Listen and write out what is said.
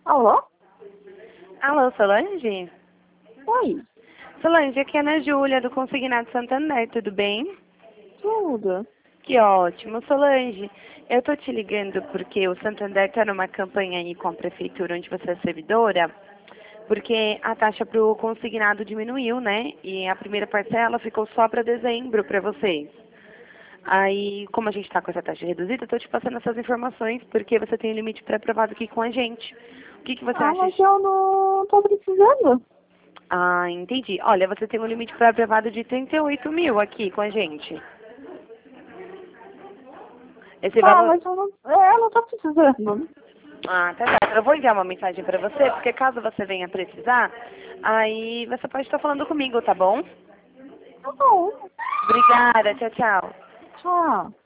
Alô? Alô, Solange? Oi, Solange, aqui é a Ana Júlia, do Consignado Santander, tudo bem? tudo. Que ótimo. Solange, eu tô te ligando porque o Santander tá numa campanha aí com a prefeitura onde você é servidora, porque a taxa para o consignado diminuiu, né? E a primeira parcela ficou só para dezembro para vocês. Aí, como a gente está com essa taxa reduzida, eu tô te passando essas informações porque você tem um limite pré-aprovado aqui com a gente. O que você Ah, acha? mas eu não tô precisando. Ah, entendi. Olha, você tem um limite pré-aprovado de 38 mil aqui com a gente. Esse Tá, valor... mas eu não tô precisando. Ah, tá certo. Eu vou enviar uma mensagem para você, porque caso você venha precisar, aí você pode estar falando comigo, tá bom? Tá bom. Obrigada. Tchau, tchau. Tchau.